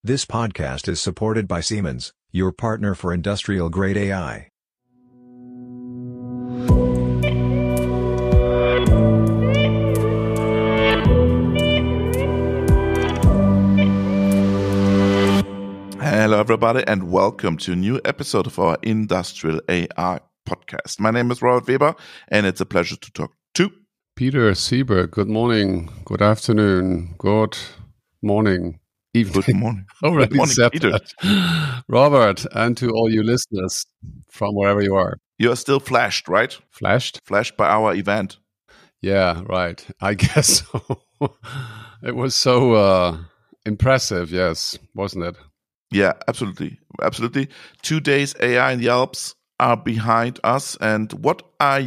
This podcast is supported by Siemens, your partner for industrial-grade AI. Hello, everybody, and welcome to a new episode of our Industrial AI podcast. My name is Robert Weber, and it's a pleasure to talk to Peter Sieber. Good morning, good afternoon, good morning, evening. Good morning. Already Good morning, said Peter. that. Robert, and to all you listeners from wherever you are. You are still flashed, right? Flashed? Flashed by our event. Yeah, right. I guess so. It was so impressive, yes, wasn't it? Yeah, absolutely. Absolutely. 2 days AI in the Alps are behind us. And what are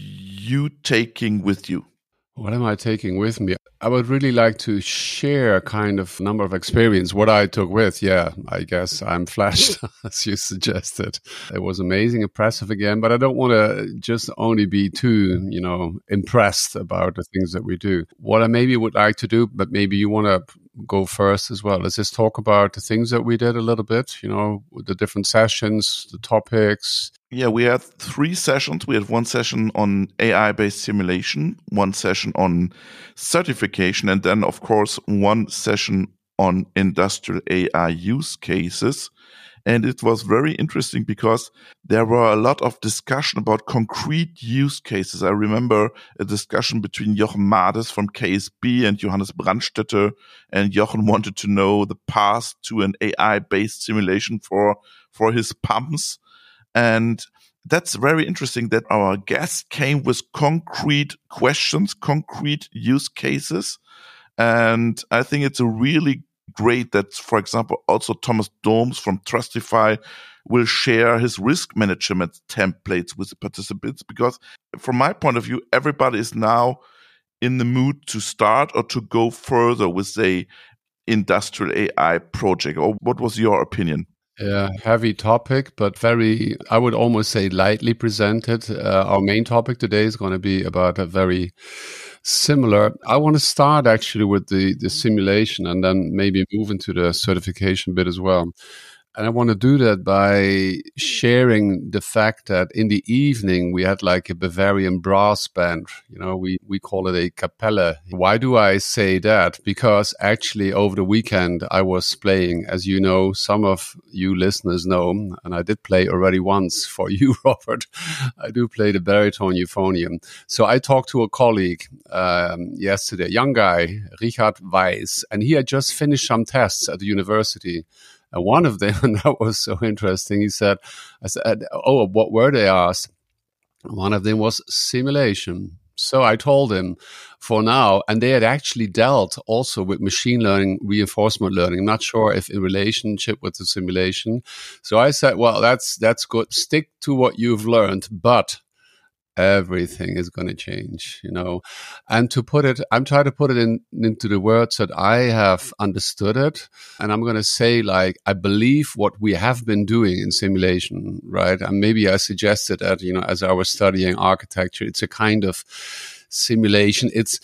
you taking with you? What am I taking with me? I would really like to share a kind of number of experience, what I took with. Yeah, I guess I'm flashed, as you suggested. It was amazing, impressive again, but I don't want to just only be too, impressed about the things that we do. What I maybe would like to do, but maybe you want to go first as well. Let's just talk about the things that we did a little bit, the different sessions, the topics. Yeah, we had 3 sessions. We had 1 session on AI-based simulation, 1 session on certification, and then, of course, 1 session on industrial AI use cases. And it was very interesting because there were a lot of discussion about concrete use cases. I remember a discussion between Jochen Mades from KSB and Johannes Brandstätter, and Jochen wanted to know the path to an AI-based simulation for his pumps. And that's very interesting that our guest came with concrete questions, concrete use cases. And I think it's a really great that, for example, also Thomas Doms from Trustify will share his risk management templates with the participants, because from my point of view, everybody is now in the mood to start or to go further with a industrial AI project. Or what was your opinion? Yeah, heavy topic, but very, I would almost say lightly presented. Our main topic today is going to be about a very similar. I want to start actually with the simulation and then maybe move into the certification bit as well. And I want to do that by sharing the fact that in the evening we had like a Bavarian brass band. We call it a Kapelle. Why do I say that? Because actually over the weekend I was playing, as you know, some of you listeners know, and I did play already once for you, Robert. I do play the baritone euphonium. So I talked to a colleague yesterday, a young guy, Richard Weiss, and he had just finished some tests at the university. And one of them, and that was so interesting, I said, oh, what were they asked? One of them was simulation. So I told him for now, and they had actually dealt also with machine learning, reinforcement learning. I'm not sure if in relationship with the simulation. So I said, well, that's good. Stick to what you've learned, but everything is going to change, and I'm trying to put it into the words that I have understood it. And I'm going to say, I believe what we have been doing in simulation, right? And maybe I suggested that, as I was studying architecture, it's a kind of simulation. It's,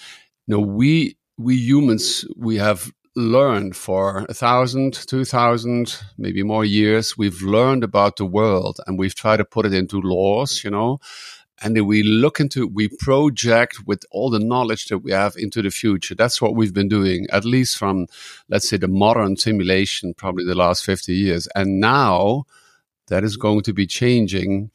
we humans, we have learned for 1,000, 2,000, maybe more years. We've learned about the world and we've tried to put it into laws, and then we project with all the knowledge that we have into the future. That's what we've been doing, at least from, let's say, the modern simulation, probably the last 50 years. And now that is going to be changing,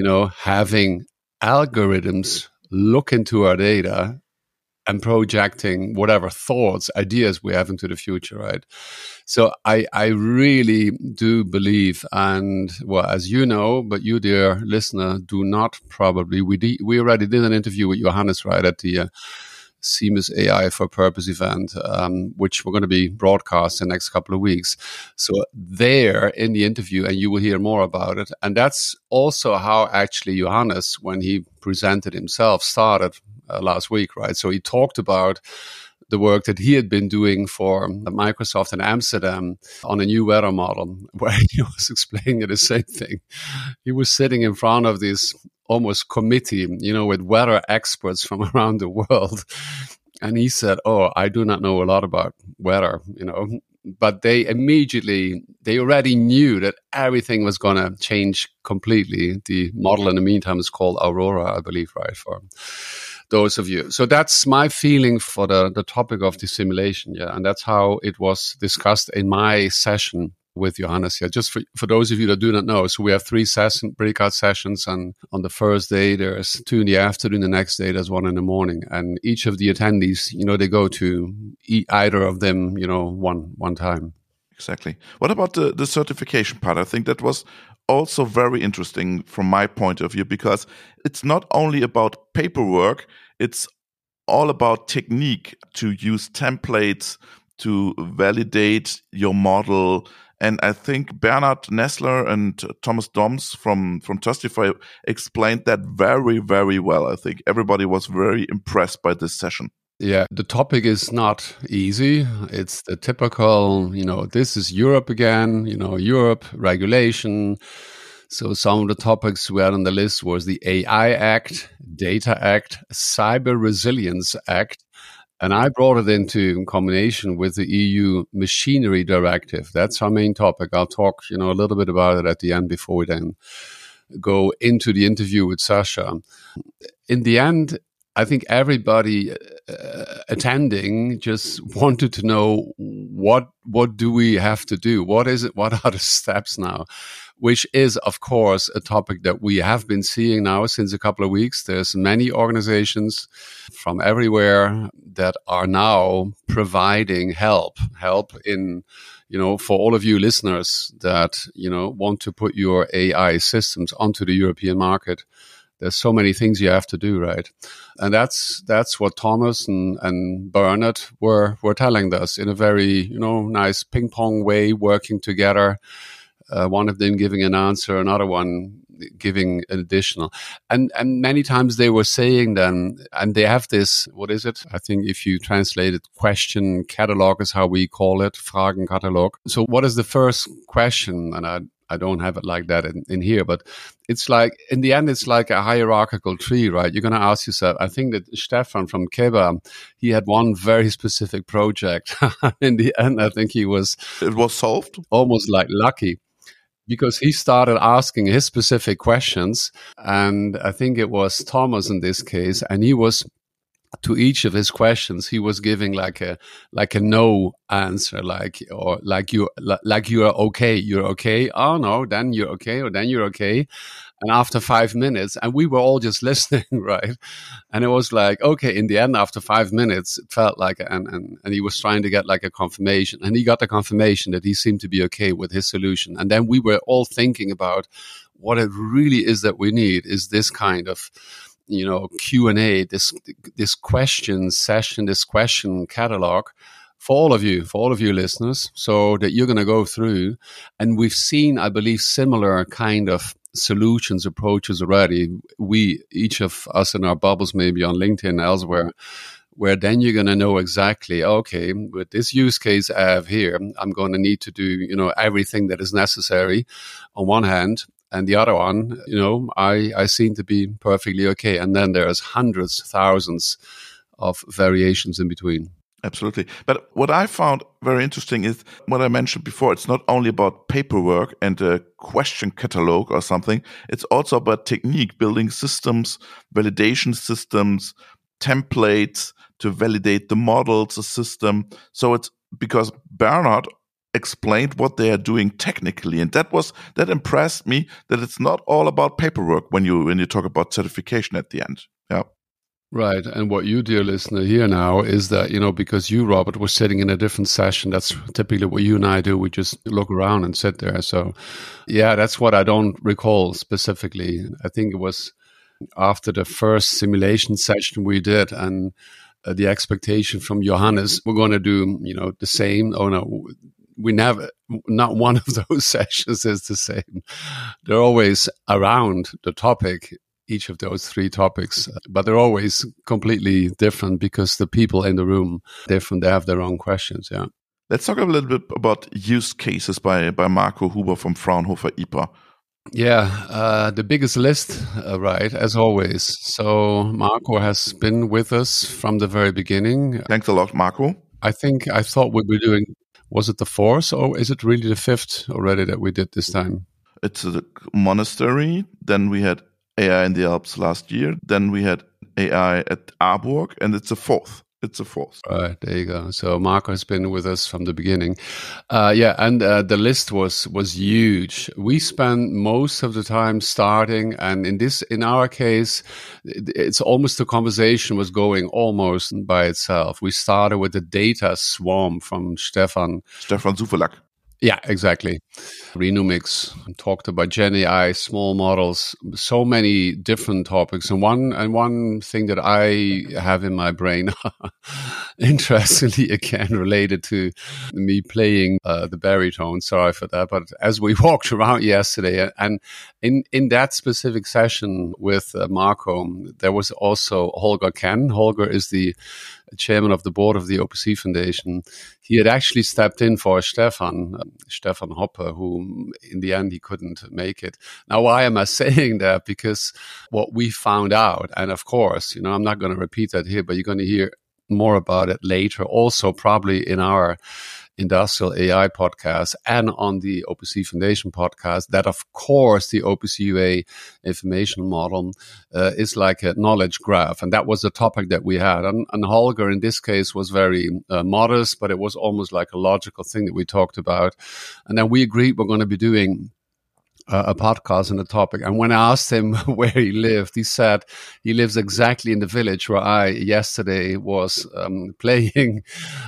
having algorithms look into our data and projecting whatever thoughts, ideas we have into the future, right? So I really do believe, and well, as you know, but you, dear listener, do not probably. We already did an interview with Johannes, right, at the Siemens AI for Purpose event, which we're going to be broadcast in the next couple of weeks. So there in the interview, and you will hear more about it. And that's also how actually Johannes, when he presented himself, started last week, right? So he talked about the work that he had been doing for Microsoft in Amsterdam on a new weather model, where he was explaining the same thing. He was sitting in front of this almost committee, with weather experts from around the world. And he said, I do not know a lot about weather, but they already knew that everything was going to change completely. The model in the meantime is called Aurora, I believe, right, for those of you. So that's my feeling for the topic of the simulation. Yeah. And that's how it was discussed in my session with Johannes. Yeah, just for those of you that do not know, so we have 3 breakout sessions, and on the first day there's 2 in the afternoon, the next day there's 1 in the morning, and each of the attendees, they go to either of them, one time. Exactly. What about the certification part? I think that was also very interesting from my point of view, because it's not only about paperwork, it's all about technique, to use templates to validate your model. And I think Bernard Nessler and Thomas Doms from Testify explained that very, very well. I think everybody was very impressed by this session. Yeah, the topic is not easy. It's the typical, this is Europe again, Europe, regulation. So some of the topics we had on the list was the AI Act, Data Act, Cyber Resilience Act. And I brought it into combination with the EU Machinery Directive. That's our main topic. I'll talk, a little bit about it at the end before we then go into the interview with Sasha. In the end, I think everybody attending just wanted to know what do we have to do? What is it? What are the steps now? Which is, of course, a topic that we have been seeing now since a couple of weeks. There's many organizations from everywhere that are now providing help in, for all of you listeners that, want to put your AI systems onto the European market. There's so many things you have to do, right? And that's what Thomas and Bernard were telling us in a very, nice ping pong way, working together. One of them giving an answer, another one giving an additional. And many times they were saying then, and they have this, what is it? I think if you translate it, question catalog is how we call it, Fragenkatalog. So what is the first question? And I don't have it like that in here, but it's like, in the end, it's like a hierarchical tree, right? You're going to ask yourself, I think that Stefan from Keba, he had one very specific project. In the end, I think it was solved, almost like lucky, because he started asking his specific questions. And I think it was Thomas in this case, and he was, to each of his questions, he was giving like a no answer, you're okay. Oh no, then you're okay, or then you're okay. And after 5 minutes, and we were all just listening, right? And it was like, okay, in the end, after 5 minutes, it felt like, and he was trying to get like a confirmation, and he got the confirmation that he seemed to be okay with his solution. And then we were all thinking about what it really is that we need is this kind of, Q&A, this question session, this question catalog for all of you listeners, so that you're going to go through. And we've seen, I believe, similar kind of solutions, approaches already. Each of us in our bubbles, maybe on LinkedIn, elsewhere, where then you're going to know exactly, okay, with this use case I have here, I'm going to need to do, everything that is necessary on one hand. And the other one, I seem to be perfectly okay. And then there's hundreds, thousands of variations in between. Absolutely. But what I found very interesting is what I mentioned before. It's not only about paperwork and a question catalog or something. It's also about technique, building systems, validation systems, templates to validate the models, the system. So it's because Bernard explained what they are doing technically, and that impressed me, that it's not all about paperwork when you talk about certification at the end. Yeah. Right. And what you, dear listener, hear now is that, because you, Robert, were sitting in a different session. That's typically what you and I do. We just look around and sit there. So, yeah, that's what I don't recall specifically. I think it was after the first simulation session we did, and the expectation from Johannes, we're going to do, the same. Oh, no, we never, not one of those sessions is the same. They're always around the topic, each of those 3 topics, but they're always completely different because the people in the room are different. They have their own questions. Yeah. Let's talk a little bit about use cases by Marco Huber from Fraunhofer IPA. Yeah, the biggest list, right, as always. So Marco has been with us from the very beginning. Thanks a lot, Marco. I thought we were doing Was it the fourth, or is it really the fifth already that we did this time? It's a monastery. Then we had AI in the Alps last year. Then we had AI at Aarburg, and it's a fourth. It's a fourth. Right, there you go. So Marco has been with us from the beginning. The list was huge. We spent most of the time starting, and in our case, it's almost the conversation was going almost by itself. We started with the data swarm from Stefan Zuverlack. Yeah, exactly. Renumix talked about Gen AI, small models, so many different topics. And one thing that I have in my brain, interestingly, again, related to me playing the baritone. Sorry for that. But as we walked around yesterday, and in that specific session with Marco, there was also Holger Ken. Holger is the chairman of the board of the OPC Foundation. He had actually stepped in for Stefan Hopper, who in the end he couldn't make it. Now, why am I saying that? Because what we found out, and of course, I'm not going to repeat that here, but you're going to hear more about it later, also probably in our Industrial AI podcast and on the OPC Foundation podcast, that of course the OPC UA information model is like a knowledge graph. And that was the topic that we had. And Holger in this case was very modest, but it was almost like a logical thing that we talked about. And then we agreed we're going to be doing a podcast on the topic. And when I asked him where he lived, he said he lives exactly in the village where I yesterday was playing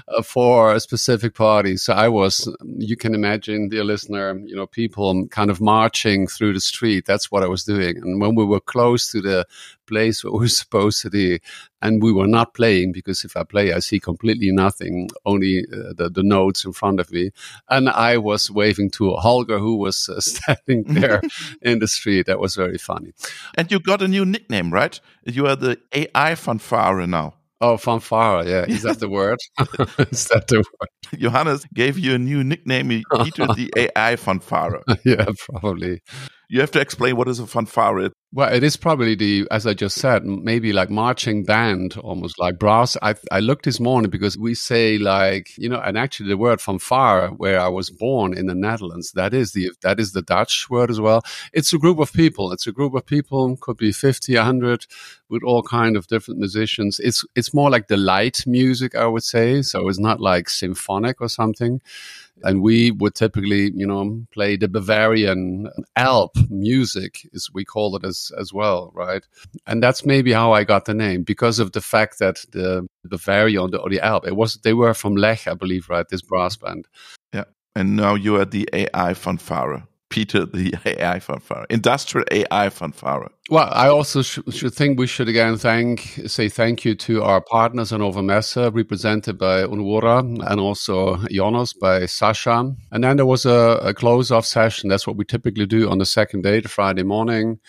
for a specific party. So I was, you can imagine, dear listener, people kind of marching through the street. That's what I was doing. And when we were close to the place where we were supposed to be, and we were not playing, because if I play, I see completely nothing, only the notes in front of me. And I was waving to Holger, who was standing there in the street. That was very funny. And you got a new nickname, right? You are the AI fanfare now. Oh, fanfare, yeah. Is that the word? Is that the word? Johannes gave you a new nickname, Peter the AI fanfare. Yeah, probably. You have to explain what is a fanfare. Well, it is probably as I just said, maybe like marching band, almost like brass. I looked this morning because we say and actually the word fanfare, where I was born in the Netherlands, that is the Dutch word as well. It's a group of people. Could be 50, 100, with all kind of different musicians. It's more like the light music, I would say. So it's not like symphonic or something. And we would typically, play the Bavarian Alp music, as we call it as well, right? And that's maybe how I got the name, because of the fact that the Bavarian or the Alp, they were from Lech, I believe, right? This brass band. Yeah. And now you are the AI fanfare. Peter, the AI fanfare, industrial AI fanfare. Well, I also should think we should again say thank you to our partners in Overmesse, represented by Unwura, and also Jonas by Sasha. And then there was a close-off session. That's what we typically do on the second day, the Friday morning.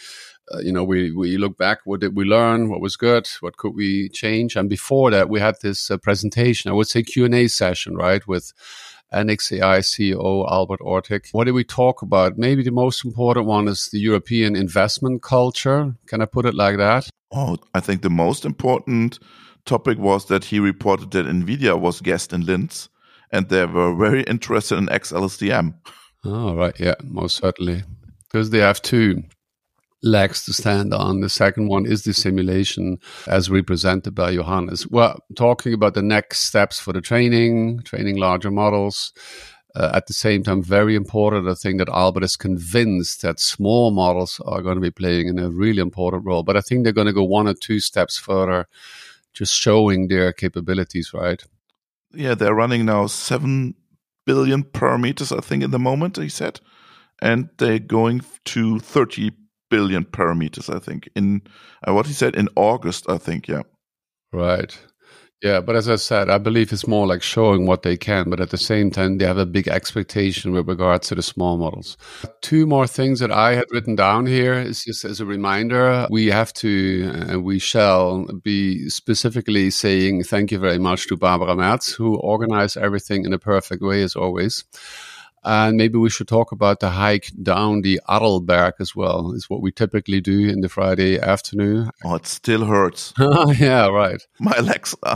We look back. What did we learn? What was good? What could we change? And before that, we had this presentation, I would say Q&A session, right, with NXAI CEO Albert Ortik. What did we talk about? Maybe the most important one is the European investment culture. Can I put it like that? Oh, I think the most important topic was that he reported that NVIDIA was guest in Linz, and they were very interested in XLSTM. Oh, right. Yeah, most certainly. Because they have two legs to stand on. The second one is the simulation as represented by Johannes. Well, talking about the next steps for the training larger models. At the same time, very important, I think that Albert is convinced that small models are going to be playing a really important role. But I think they're going to go one or two steps further, just showing their capabilities, right? Yeah, they're running now 7 billion parameters, I think, in the moment, he said. And they're going to 30 billion parameters, I think, in what he said in August, I think. Yeah. Right. Yeah. But as I said, I believe it's more like showing what they can, but at the same time, they have a big expectation with regards to the small models. Two more things that I had written down here is just as a reminder, we have to, and we shall be specifically saying thank you very much to Barbara Merz, who organized everything in a perfect way as always. And maybe we should talk about the hike down the Arlberg as well. Is what we typically do in the Friday afternoon. Oh, it still hurts. Yeah, right. My legs are.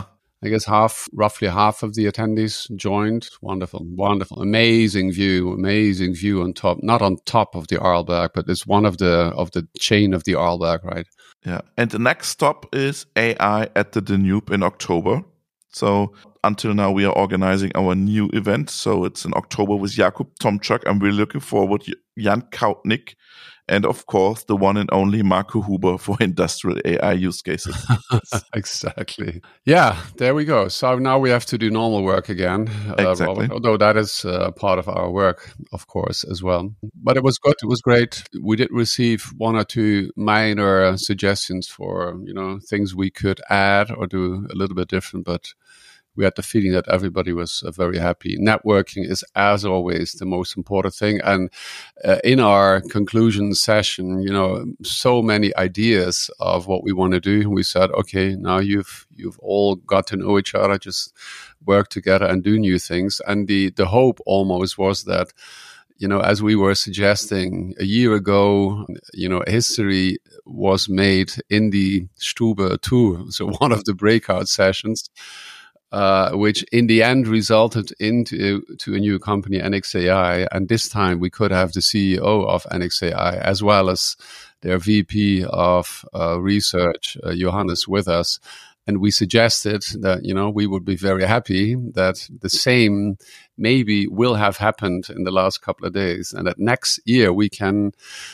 I guess roughly half of the attendees joined. Wonderful, wonderful, amazing view on top. Not on top of the Arlberg, but it's one of the chain of the Arlberg, right? Yeah. And the next stop is AI at the Danube in October. So until now, we are organizing our new event. So it's in October with Jakub Tomczak. I'm really looking forward. Jan Kautnik. And of course, the one and only Marco Huber for industrial AI use cases. Exactly. Yeah, there we go. So now we have to do normal work again, Exactly. Robert, although that is part of our work, of course, as well. But it was good. It was great. We did receive one or two minor suggestions for, things we could add or do a little bit different, but we had the feeling that everybody was very happy. Networking is, as always, the most important thing. And in our conclusion session, so many ideas of what we want to do. We said, okay, now you've all got to know each other, just work together and do new things. And the hope almost was that, as we were suggesting a year ago, history was made in the Stube 2, so one of the breakout sessions, which in the end resulted into a new company, NXAI. And this time we could have the CEO of NXAI as well as their VP of research, Johannes, with us. And we suggested that, we would be very happy that the same maybe will have happened in the last couple of days. And that next year we can,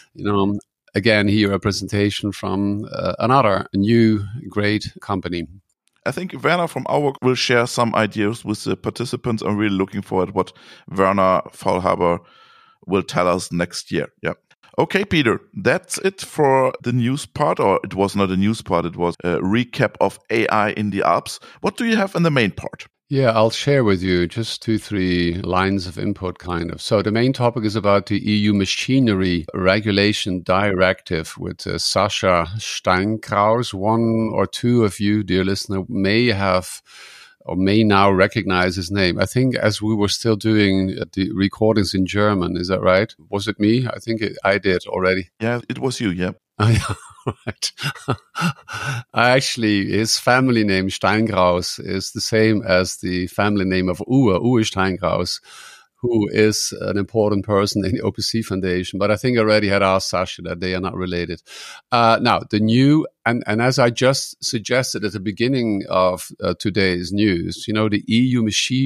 again, hear a presentation from another new great company. I think Werner from our work will share some ideas with the participants. I'm really looking forward what Werner Faulhaber will tell us next year. Yeah. Okay, Peter, that's it for the news part, or it was not a news part, it was a recap of AI in the Alps. What do you have in the main part? Yeah, I'll share with you just 2-3 lines of input, kind of. So the main topic is about the EU Machinery Regulation Directive with Sascha Steinkraus. One or two of you, dear listener, may have or may now recognize his name. I think as we were still doing the recordings in German, is that right? Was it me? I think I did already. Yeah, it was you, yeah. Right. Actually, his family name Steinkraus is the same as the family name of Uwe Steinkraus, who is an important person in the OPC Foundation. But I think I already had asked Sascha that they are not related. Now, the new, and as I just suggested at the beginning of today's news, the EU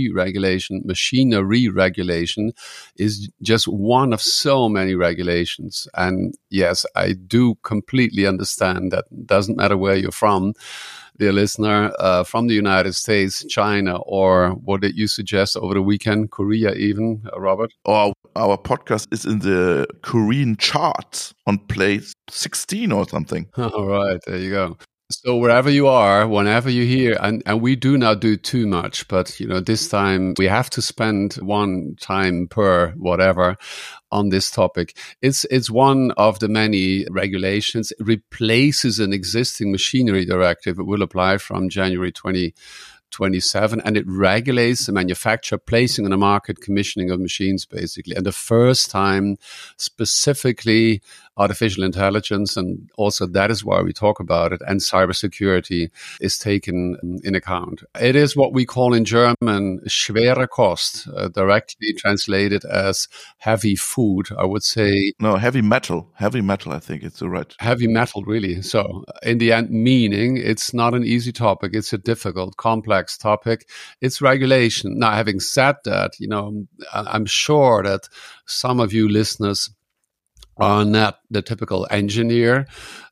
machinery regulation is just one of so many regulations. And yes, I do completely understand that it doesn't matter where you're from, dear listener, from the United States, China, or what did you suggest over the weekend, Korea even, Robert? Oh, our podcast is in the Korean charts on place 16 or something. All right, there you go. So wherever you are, whenever you hear, and we do not do too much, but this time we have to spend one time per whatever on this topic. It's one of the many regulations. It replaces an existing machinery directive. It will apply from January 2027, and it regulates the manufacture, placing on the market, commissioning of machines, basically. And the first time, specifically, artificial intelligence, and also that is why we talk about it, and cybersecurity is taken in account. It is what we call in German schwere Kost, directly translated as heavy food, I would say. No, heavy metal, I think it's the right. Heavy metal, really. So in the end, meaning it's not an easy topic. It's a difficult, complex topic. It's regulation. Now, having said that, I'm sure that some of you listeners are not the typical engineer,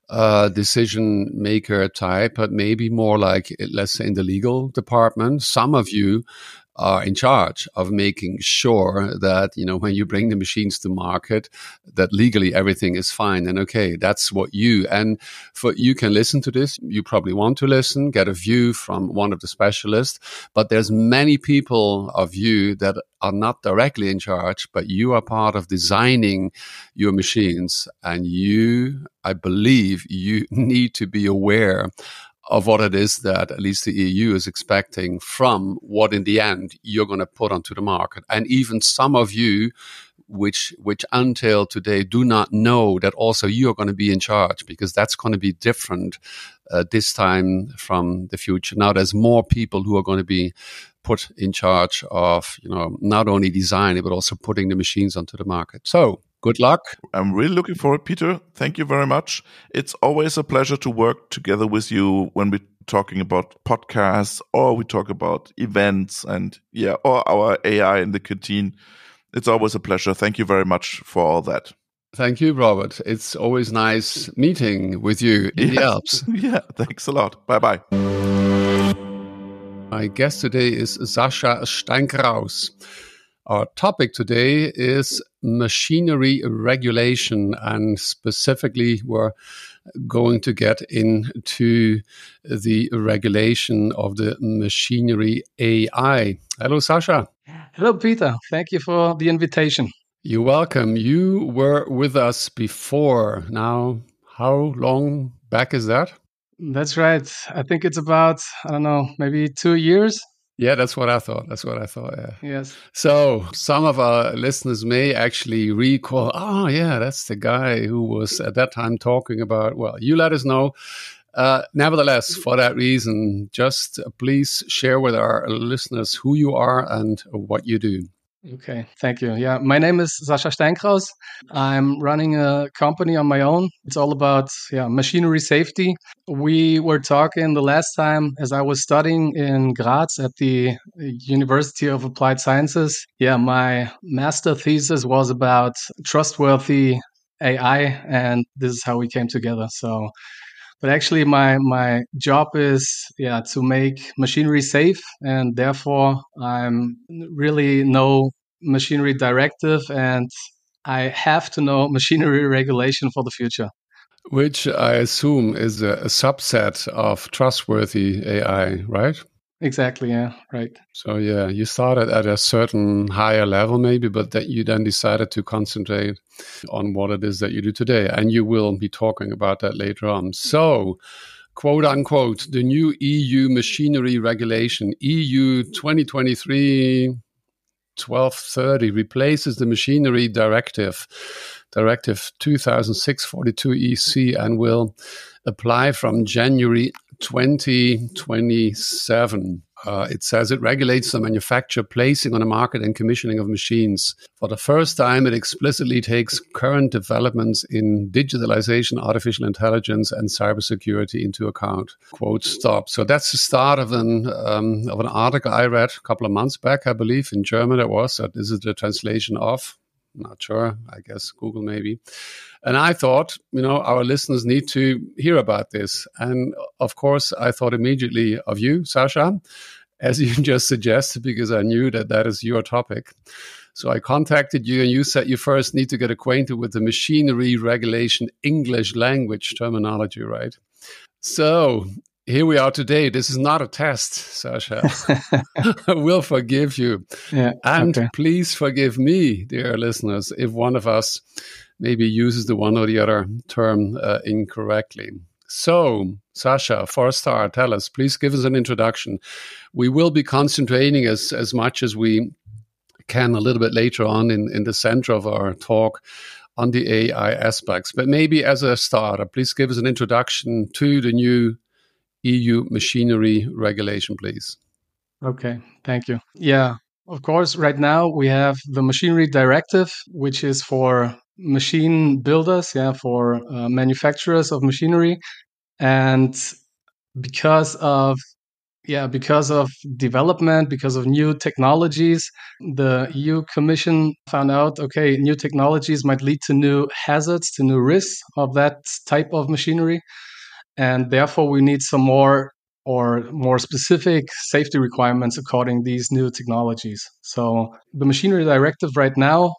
decision maker type, but maybe more like, let's say, in the legal department. Some of you are in charge of making sure that, when you bring the machines to market, that legally everything is fine and okay. That's what you can listen to this. You probably want to listen, get a view from one of the specialists, but there's many people of you that are not directly in charge, but you are part of designing your machines, and I believe you need to be aware of what it is that at least the EU is expecting from what in the end you're going to put onto the market. And even some of you which until today do not know that also you are going to be in charge, because that's going to be different this time from the future. Now there's more people who are going to be put in charge of, not only designing, but also putting the machines onto the market. So good luck. I'm really looking forward, Peter. Thank you very much. It's always a pleasure to work together with you when we're talking about podcasts or we talk about events and or our AI in the canteen. It's always a pleasure. Thank you very much for all that. Thank you, Robert. It's always nice meeting with you in the Alps. Yeah, thanks a lot. Bye-bye. My guest today is Sascha Steinkraus. Our topic today is machinery regulation, and specifically we're going to get into the regulation of the machinery AI. Hello, Sascha. Hello, Peter. Thank you for the invitation. You're welcome. You were with us before. Now, how long back is that? That's right. I think it's about, maybe 2 years. Yeah, that's what I thought. Yeah. Yes. So some of our listeners may actually recall, oh, yeah, that's the guy who was at that time talking about, well, you let us know. Nevertheless, for that reason, just please share with our listeners who you are and what you do. Okay, thank you. Yeah, my name is Sascha Steinkraus. I'm running a company on my own. It's all about machinery safety. We were talking the last time as I was studying in Graz at the University of Applied Sciences. Yeah, my master thesis was about trustworthy AI, and this is how we came together. But actually, my job is to make machinery safe, and therefore I'm really know machinery directive, and I have to know machinery regulation for the future. Which I assume is a subset of trustworthy AI, right? Exactly, yeah, right. So you started at a certain higher level maybe, but that you then decided to concentrate on what it is that you do today. And you will be talking about that later on. So, quote unquote, the new EU machinery regulation, EU 2023-1230, replaces the machinery directive 2006/42 EC, and will apply from January 2027. It says it regulates the manufacture, placing on the market and commissioning of machines. For the first time, it explicitly takes current developments in digitalization, artificial intelligence, and cybersecurity into account. Quote stop. So that's the start of an article I read a couple of months back, I believe, in German. It was that this is the translation of. Not sure. I guess Google maybe. And I thought, our listeners need to hear about this. And of course, I thought immediately of you, Sascha, as you just suggested, because I knew that is your topic. So I contacted you, and you said you first need to get acquainted with the machinery regulation English language terminology, right? So here we are today. This is not a test, Sascha. I will forgive you. Yeah, and okay. Please forgive me, dear listeners, if one of us maybe uses the one or the other term incorrectly. So, Sascha, for a start, tell us, please give us an introduction. We will be concentrating as much as we can a little bit later on in the center of our talk on the AI aspects. But maybe as a starter, please give us an introduction to the new EU machinery regulation, please. Okay, thank you. Yeah, of course, right now we have the machinery directive, which is for machine builders, for manufacturers of machinery. And because of development, because of new technologies, the EU Commission found out, okay, new technologies might lead to new hazards, to new risks of that type of machinery. And therefore, we need some more specific safety requirements according to these new technologies. So the machinery directive right now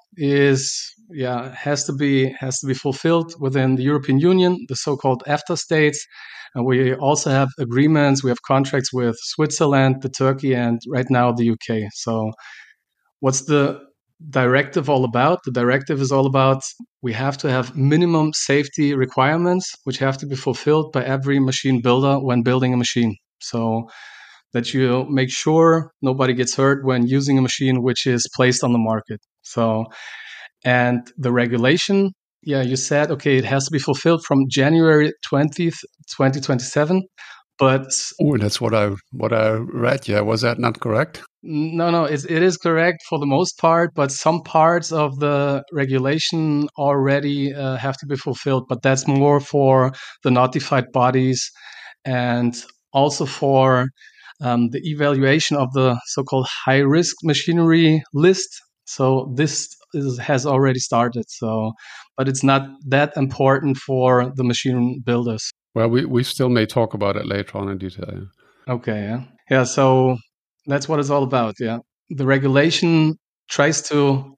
has to be fulfilled within the European Union, the so-called EFTA states. And we also have agreements, we have contracts with Switzerland, the Turkey, and right now the UK. So what's the directive all about? The directive is all about we have to have minimum safety requirements, which have to be fulfilled by every machine builder when building a machine. So that you make sure nobody gets hurt when using a machine which is placed on the market. So And the regulation, you said, okay, it has to be fulfilled from January 20th, 2027. But that's what I read. Yeah, was that not correct? No, it is correct for the most part, but some parts of the regulation already have to be fulfilled. But that's more for the notified bodies and also for the evaluation of the so-called high-risk machinery list. So this has already started. But it's not that important for the machine builders. Well, we still may talk about it later on in detail. Okay, yeah. So that's what it's all about. Yeah, the regulation tries to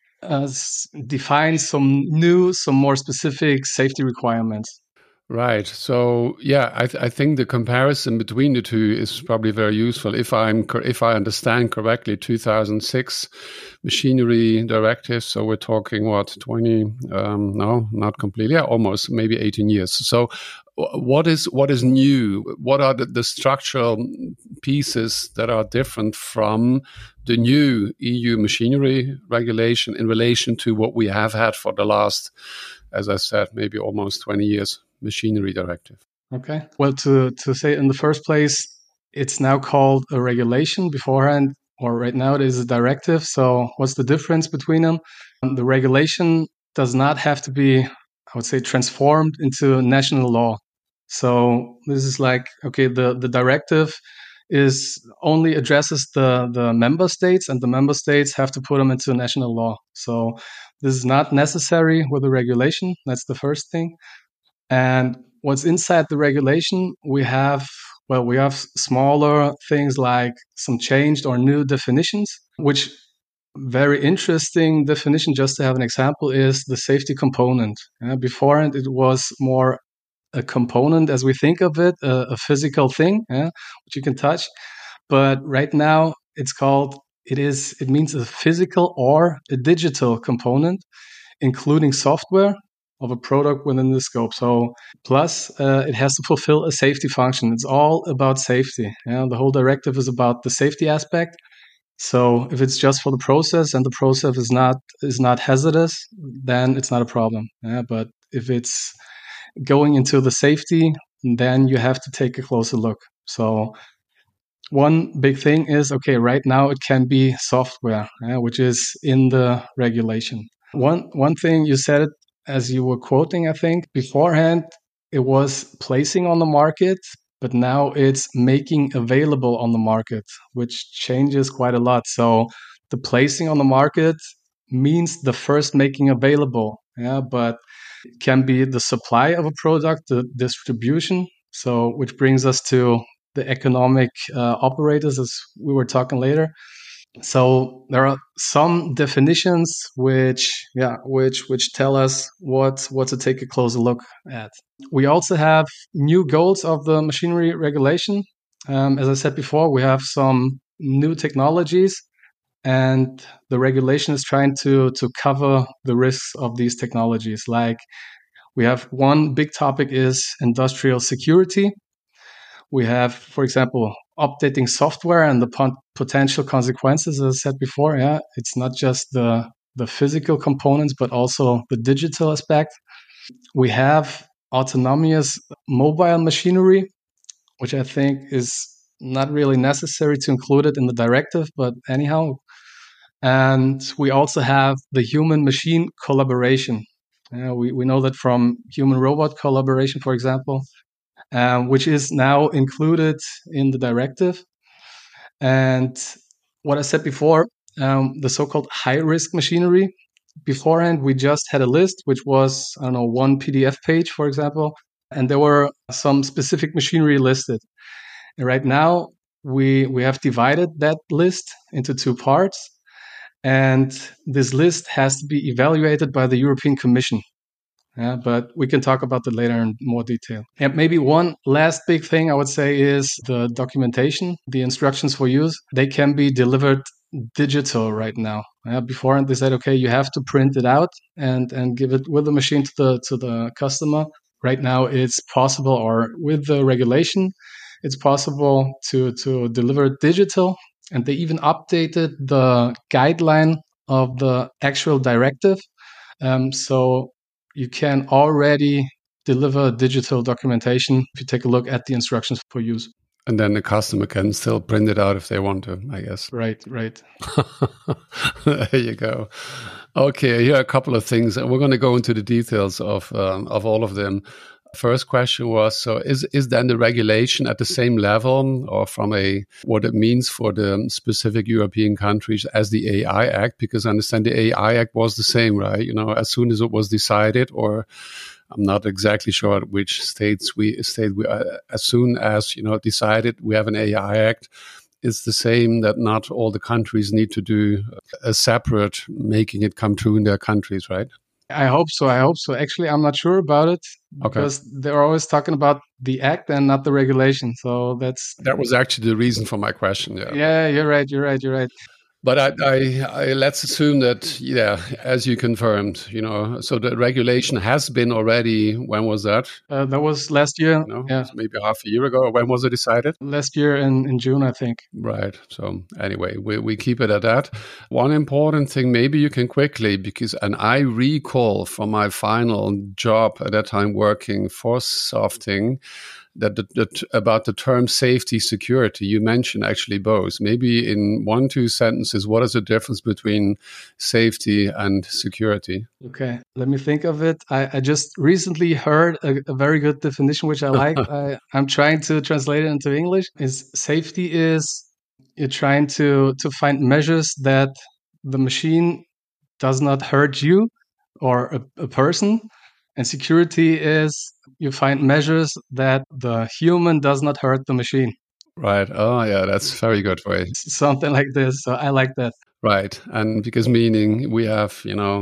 define some more specific safety requirements. Right. So yeah, I think the comparison between the two is probably very useful. If I understand correctly, 2006 machinery directive. So we're talking what 20? No, not completely. Yeah, almost maybe 18 years. So what is new? What are the structural pieces that are different from the new EU machinery regulation in relation to what we have had for the last, as I said, maybe almost 20 years? Machinery directive. Okay. Well, to say in the first place, it's now called a regulation. Beforehand, or right now, it is a directive. So what's the difference between them? The regulation does not have to be, I would say, transformed into national law. So this is like, okay, the directive is only addresses the member states, and the member states have to put them into national law. So this is not necessary with the regulation. That's the first thing. And what's inside the regulation, we have smaller things like some changed or new definitions, which very interesting definition, just to have an example, is the safety component. Beforehand, it was more a component as we think of it, a physical thing, which you can touch. But right now, it means a physical or a digital component, including software of a product within the scope. So plus it has to fulfill a safety function. It's all about safety. The whole directive is about the safety aspect. So if it's just for the process and the process is not hazardous, then it's not a problem. But if it's going into the safety, then you have to take a closer look. So one big thing is, okay, right now it can be software, which is in the regulation. One thing you said, as you were quoting, I think beforehand, it was placing on the market, but now it's making available on the market, which changes quite a lot. So the placing on the market means the first making available, but it can be the supply of a product, the distribution. So which brings us to the economic operators, as we were talking later. So there are some definitions which tell us what to take a closer look at. We also have new goals of the machinery regulation. As I said before, we have some new technologies, and the regulation is trying to cover the risks of these technologies. Like we have one big topic is industrial security. We have, for example, updating software and the potential consequences, as I said before. It's not just the physical components, but also the digital aspect. We have autonomous mobile machinery, which I think is not really necessary to include it in the directive, but anyhow. And we also have the human-machine collaboration. We know that from human-robot collaboration, for example, which is now included in the directive. And what I said before, the so-called high-risk machinery, beforehand, we just had a list, which was, I don't know, one PDF page, for example, and there were some specific machinery listed. And right now, we have divided that list into two parts, and this list has to be evaluated by the European Commission. But we can talk about that later in more detail. And maybe one last big thing I would say is the documentation, the instructions for use. They can be delivered digital right now. Beforehand, they said, okay, you have to print it out and give it with the machine to the customer. Right now, it's possible, or with the regulation, it's possible to deliver it digital. And they even updated the guideline of the actual directive So you can already deliver digital documentation if you take a look at the instructions for use. And then the customer can still print it out if they want to, I guess. Right. There you go. Okay, here are a couple of things, and we're going to go into the details of all of them. First question was, so is then the regulation at the same level or from what it means for the specific European countries as the AI Act? Because I understand the AI Act was the same, right? As soon as it was decided, or I'm not exactly sure at which state we as soon as decided we have an AI Act, it's the same that not all the countries need to do a separate making it come true in their countries, right? I hope so. Actually, I'm not sure about it because they're always talking about the act and not the regulation. So that was actually the reason for my question. Yeah, you're right. But I let's assume that, as you confirmed, so the regulation has been already, when was that? That was last year. Maybe half a year ago. Or when was it decided? Last year in June, I think. Right. So anyway, we keep it at that. One important thing, maybe you can quickly, and I recall from my final job at that time working for Softing, that about the term safety security. You mentioned actually both. Maybe in 1-2 sentences, what is the difference between safety and security? Okay, let me think of it. I just recently heard a very good definition, which I like. I'm trying to translate it into English. Safety is you're trying to find measures that the machine does not hurt you or a person. And security is you find measures that the human does not hurt the machine. Right. Oh, yeah, that's very good way. Something like this. So I like that. Right. And because meaning we have,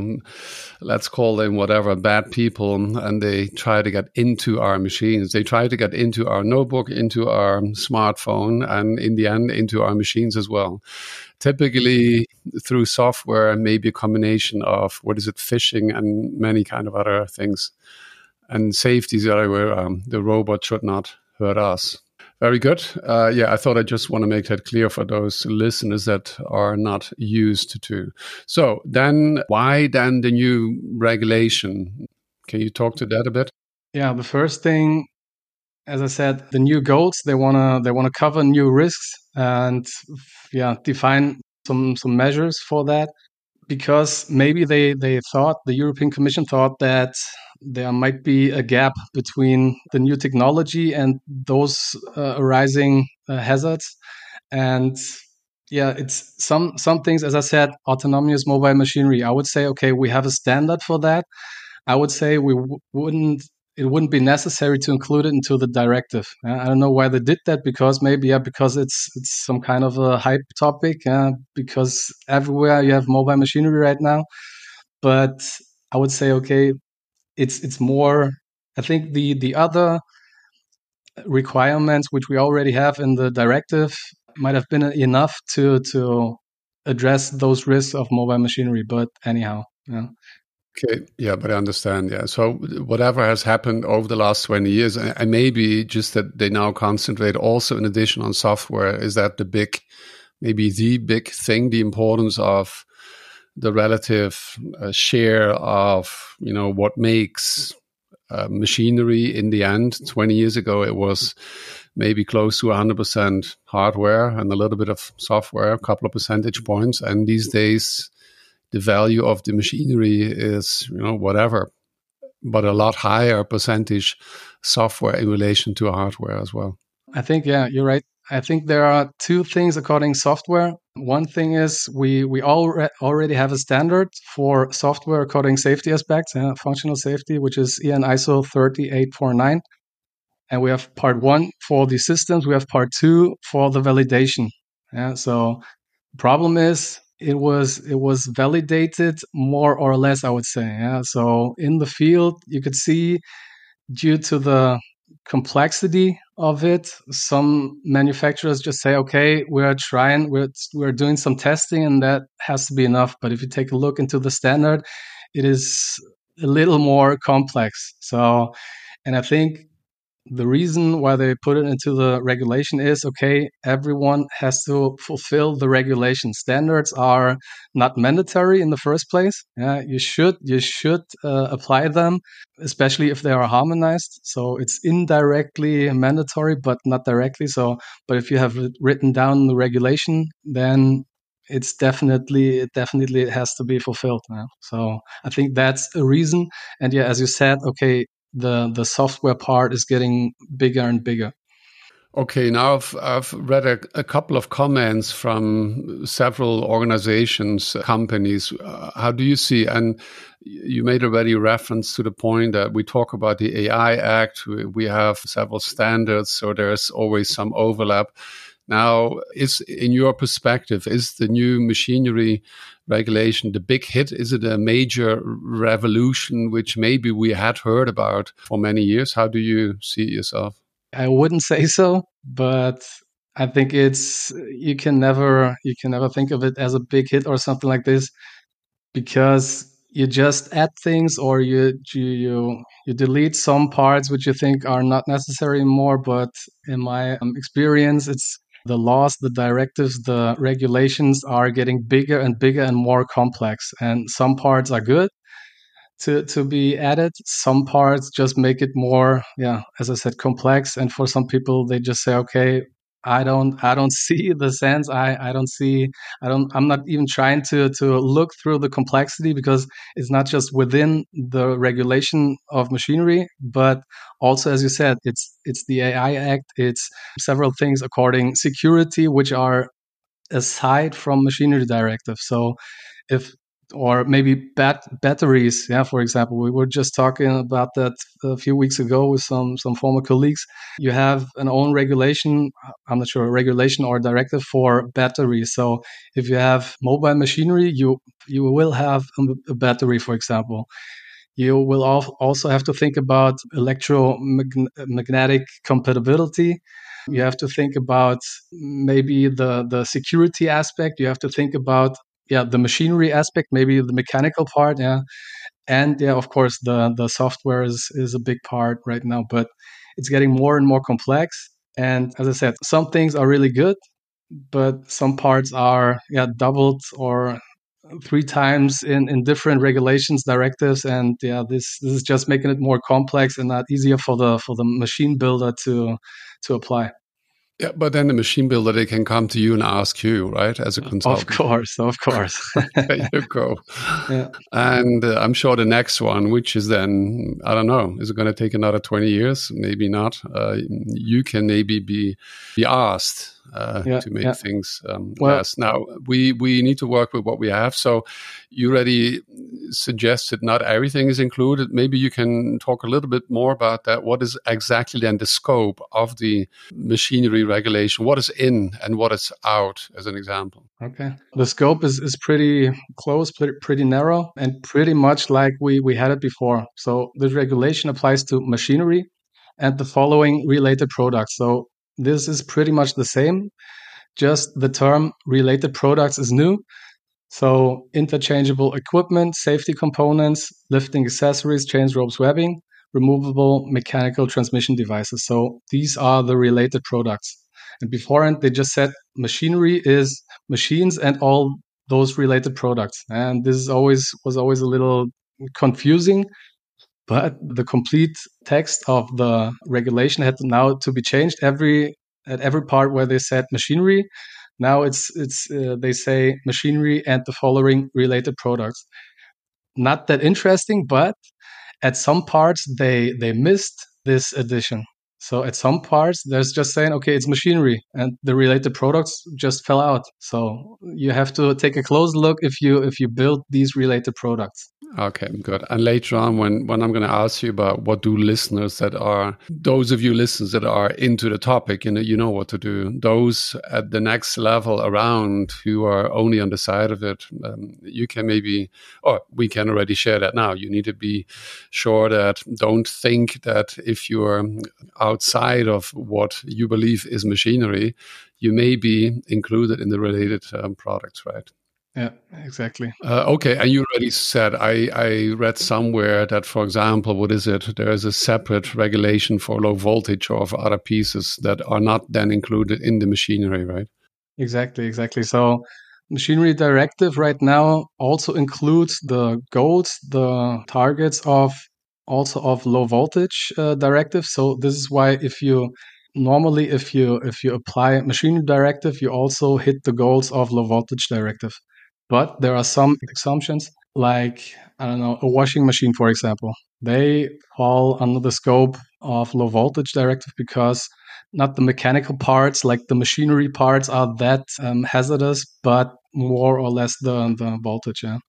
let's call them whatever, bad people, and they try to get into our machines. They try to get into our notebook, into our smartphone, and in the end, into our machines as well. Typically through software, maybe a combination of, phishing and many kind of other things. And safety is the other way around. The robot should not hurt us. Very good. I thought I just want to make that clear for those listeners that are not used to. So then, why then the new regulation? Can you talk to that a bit? Yeah, the first thing, as I said, the new goals, they wanna cover new risks and define some measures for that, because maybe the European Commission thought that there might be a gap between the new technology and those arising hazards. And it's some things, as I said, autonomous mobile machinery. I would say, okay, we have a standard for that. I would say it wouldn't be necessary to include it into the directive. I don't know why they did that, because it's some kind of a hype topic, because everywhere you have mobile machinery right now. But I would say, okay, it's more, I think the other requirements which we already have in the directive might have been enough to address those risks of mobile machinery. But anyhow, Okay, but I understand. Yeah, so whatever has happened over the last 20 years, and maybe just that they now concentrate also in addition on software, is that the big thing, the importance of the relative share of, what makes machinery in the end. 20 years ago, it was maybe close to 100% hardware and a little bit of software, a couple of percentage points. And these days, the value of the machinery is, whatever, but a lot higher percentage software in relation to hardware as well. I think, you're right. I think there are two things according software. One thing is we already have a standard for software according safety aspects, functional safety, which is EN ISO 30849. And we have part 1 for the systems. We have part 2 for the validation. So the problem is it was validated more or less, I would say. So in the field, you could see, due to the complexity of it, some manufacturers just say, okay, we're doing some testing and that has to be enough. But if you take a look into the standard, it is a little more complex. So, and I think the reason why they put it into the regulation is, okay, everyone has to fulfill the regulation. Standards are not mandatory in the first place. Yeah, you should apply them, especially if they are harmonized. So it's indirectly mandatory, but not directly. So, but if you have written down the regulation, then it definitely has to be fulfilled. Yeah. So I think that's a reason. And yeah, as you said, okay, the software part is getting bigger and bigger. Okay, now I've read a couple of comments from several organizations, companies. How do you see? And you made already reference to the point that we talk about the AI Act. We have several standards, so there's always some overlap. Now, in your perspective, is the new machinery regulation the big hit? Is it a major revolution, which maybe we had heard about for many years? How do you see it yourself? I wouldn't say so, but I think you can never think of it as a big hit or something like this, because you just add things, or you delete some parts which you think are not necessary anymore. But in my experience, it's the laws, the directives, the regulations are getting bigger and bigger and more complex, and some parts are good to be added. Some parts just make it more, as I said, complex. And for some people, they just say, okay, I don't see the sense. I'm not even trying to look through the complexity, because it's not just within the regulation of machinery, but also, as you said, it's the AI Act. It's several things according security, which are aside from machinery directive. So if, or maybe batteries, for example, we were just talking about that a few weeks ago with some former colleagues. You have an own regulation, I'm not sure, a regulation or a directive for batteries. So if you have mobile machinery, you will have a battery, for example. You will also have to think about electromagnetic compatibility. You have to think about maybe the security aspect. You have to think about the machinery aspect, maybe the mechanical part, and of course the software is a big part right now. But it's getting more and more complex. And as I said, some things are really good, but some parts are doubled or three times in different regulations, directives, and this is just making it more complex and not easier for the machine builder to apply. Yeah, but then the machine builder, they can come to you and ask you, right, as a consultant. Of course. There you go. Yeah. And I'm sure the next one, which is then, I don't know, is it going to take another 20 years? Maybe not. You can maybe be asked to make things last. Now, we need to work with what we have. So you already suggested not everything is included. Maybe you can talk a little bit more about that. What is exactly then the scope of the machinery regulation? What is in and what is out, as an example? Okay. The scope is pretty close, pretty narrow, and pretty much like we had it before. So the regulation applies to machinery and the following related products. So this is pretty much the same, just the term related products is new. So interchangeable equipment, safety components, lifting accessories, chains, ropes, webbing, removable mechanical transmission devices. So these are the related products. And beforehand, they just said machinery is machines and all those related products. And this was always a little confusing. But the complete text of the regulation had now to be changed at every part where they said machinery. Now it's they say machinery and the following related products. Not that interesting, but at some parts they missed this addition. So at some parts there's just saying, okay, it's machinery, and the related products just fell out. So you have to take a close look if you build these related products. Okay, good. And later on, when I'm going to ask you about what do listeners that are, those of you listeners that are into the topic, you know what to do. Those at the next level around who are only on the side of it, you can maybe, or we can already share that now. You need to be sure that don't think that if you're outside of what you believe is machinery, you may be included in the related products, right? Yeah, exactly. Okay, and you already said, I read somewhere that, for example, what is it? There is a separate regulation for low voltage or for other pieces that are not then included in the machinery, right? Exactly. So machinery directive right now also includes the goals, the targets of also of low voltage directive. So this is why if you normally if you apply machinery directive, you also hit the goals of low voltage directive. But there are some assumptions, like I don't know, a washing machine, for example. They fall under the scope of low voltage directive because not the mechanical parts, like the machinery parts, are that hazardous, but more or less the voltage. Yeah.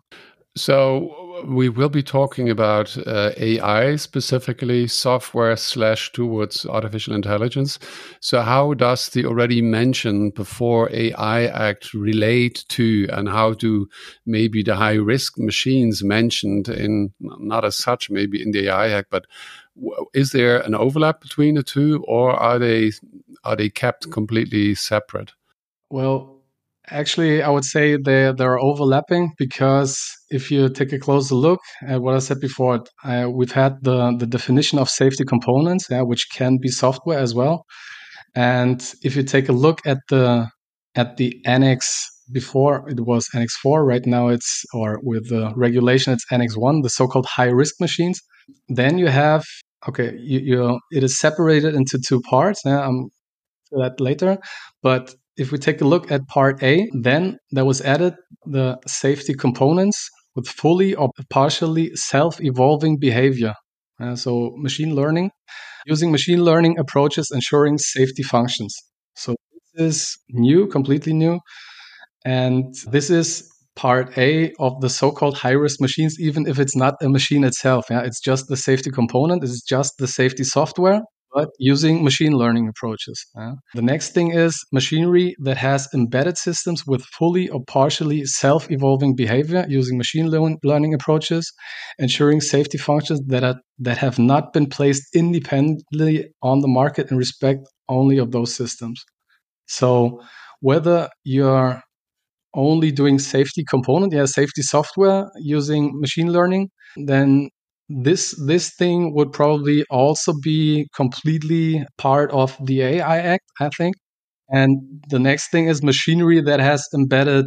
So we will be talking about AI, specifically software / towards artificial intelligence. So how does the already mentioned before AI Act relate to, and how do maybe the high risk machines mentioned in, not as such maybe in the AI Act, but is there an overlap between the two, or are they kept completely separate? Well, actually, I would say they're overlapping, because if you take a closer look at what I said before, we've had the definition of safety components, yeah, which can be software as well. And if you take a look at the annex, before it was Annex 4, right now it's, or with the regulation, it's Annex 1, the so-called high risk machines. Then you have, okay, it is separated into two parts. Yeah, to that later. But if we take a look at part A, then there was added the safety components with fully or partially self-evolving behavior. So machine learning, using machine learning approaches ensuring safety functions. So this is new, completely new. And this is part A of the so-called high-risk machines, even if it's not a machine itself. Yeah, it's just the safety component. It's just the safety software, but using machine learning approaches. The next thing is machinery that has embedded systems with fully or partially self-evolving behavior using machine learning approaches, ensuring safety functions that have not been placed independently on the market in respect only of those systems. So whether you're only doing safety component, yeah, safety software using machine learning, then this thing would probably also be completely part of the AI Act, I think. And the next thing is machinery that has embedded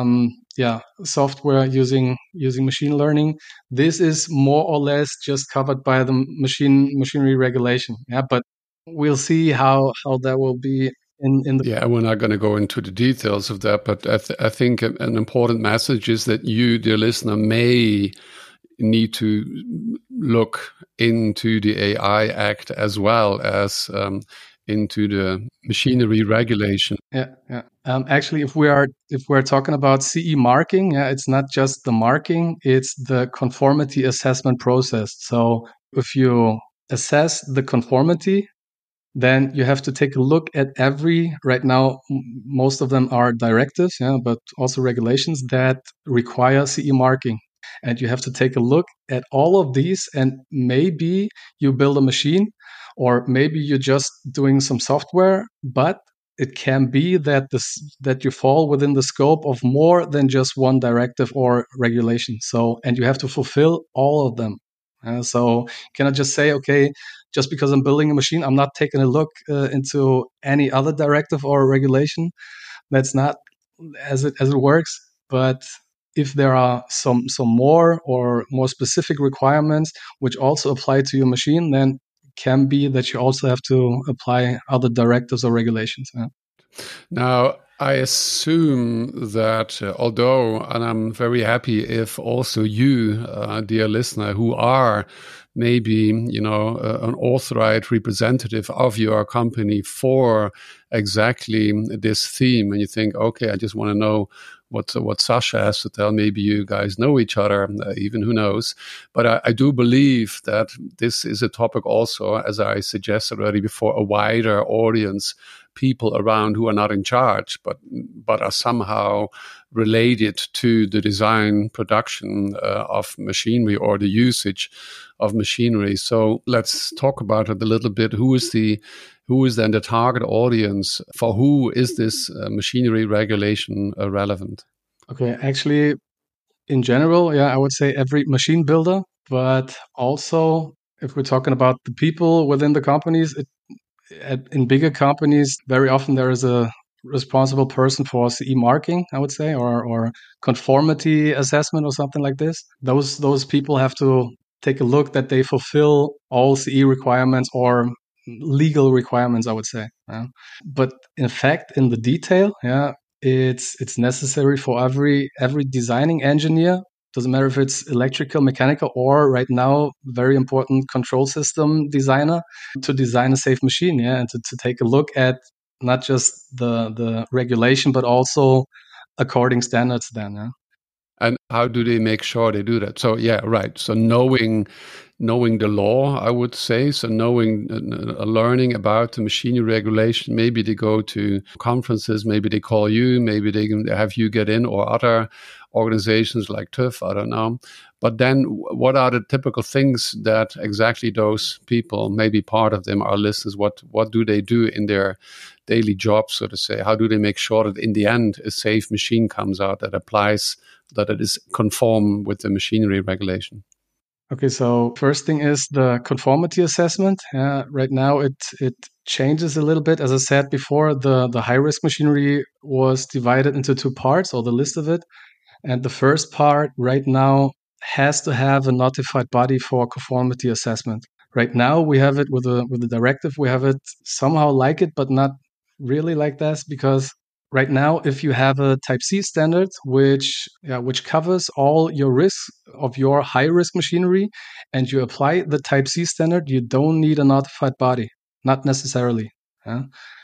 software using machine learning. This is more or less just covered by the machinery regulation. Yeah, but we'll see how that will be in the. Yeah, we're not going to go into the details of that, but I think an important message is that you, dear listener, may need to look into the AI Act as well as into the machinery regulation. Yeah. Actually, if we're talking about CE marking, yeah, it's not just the marking; it's the conformity assessment process. So if you assess the conformity, then you have to take a look at right now, most of them are directives, yeah, but also regulations that require CE marking. And you have to take a look at all of these, and maybe you build a machine, or maybe you're just doing some software, but it can be that you fall within the scope of more than just one directive or regulation. So, and you have to fulfill all of them. So you cannot just say, okay, just because I'm building a machine, I'm not taking a look into any other directive or regulation. That's not as it works. But if there are some more or more specific requirements which also apply to your machine, then it can be that you also have to apply other directives or regulations. Now, I assume that although, and I'm very happy if also you, dear listener, who are maybe, an authorized representative of your company for exactly this theme, and you think, okay, I just want to know what Sascha has to tell. Maybe you guys know each other, even who knows. But I do believe that this is a topic also, as I suggested already before, a wider audience, people around who are not in charge, but are somehow related to the design, production of machinery or the usage of machinery. So let's talk about it a little bit. Who is then the target audience? For who is this machinery regulation relevant? Okay, actually, in general, yeah, I would say every machine builder, but also if we're talking about the people within the companies, in bigger companies, very often there is a responsible person for CE marking, I would say, or conformity assessment or something like this. Those people have to take a look that they fulfill all CE requirements or legal requirements, I would say. Yeah. But in fact, in the detail, yeah, it's necessary for every designing engineer. Doesn't matter if it's electrical, mechanical, or right now very important control system designer to design a safe machine, yeah, and to take a look at not just the regulation but also according standards. Then, yeah. And how do they make sure they do that? So yeah, right. So knowing the law, I would say. So knowing, learning about the machinery regulation. Maybe they go to conferences. Maybe they call you. Maybe they can have you get in, or other organizations like TÜV. I don't know. But then, what are the typical things that exactly those people, maybe part of them, are listeners? What do they do in their daily job, so to say? How do they make sure that in the end a safe machine comes out that applies, that it is conform with the machinery regulation? Okay, so first thing is the conformity assessment. Right now, it changes a little bit. As I said before, the high risk machinery was divided into two parts, or the list of it. And the first part right now has to have a notified body for conformity assessment. Right now, we have it with the directive. We have it somehow like it, but not really like this, because right now, if you have a Type C standard, which covers all your risks of your high risk machinery, and you apply the Type C standard, you don't need a notified body, not necessarily. Yeah?